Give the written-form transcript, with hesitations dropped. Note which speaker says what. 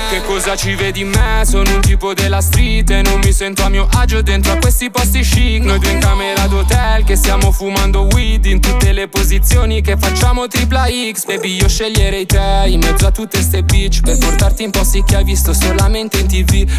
Speaker 1: Che cosa ci vedi in me? Sono un tipo della street e non mi sento a mio agio dentro a questi posti chic. Noi due in camera d'hotel che stiamo fumando weed in tutte le posizioni che facciamo tripla X. Baby, io sceglierei te in mezzo a tutte ste bitch per portarti in posti che hai visto solamente in TV.